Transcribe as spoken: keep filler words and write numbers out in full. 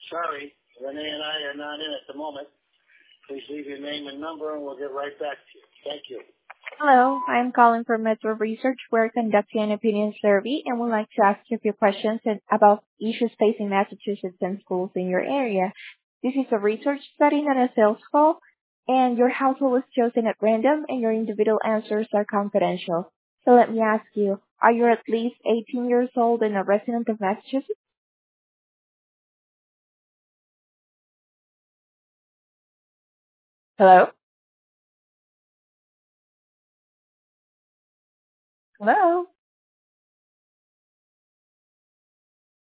Sorry, Renee and I are not in at the moment. Please leave your name and number, and we'll get right back to you. Thank you. Hello, I'm calling from Metro Research. We're conducting an opinion survey and would like to ask you a few questions and- about issues facing Massachusetts and schools in your area. This is a research study, not a sales call, and your household was chosen at random and your individual answers are confidential. So let me ask you, are you at least eighteen years old and a resident of Massachusetts? Hello? Hello?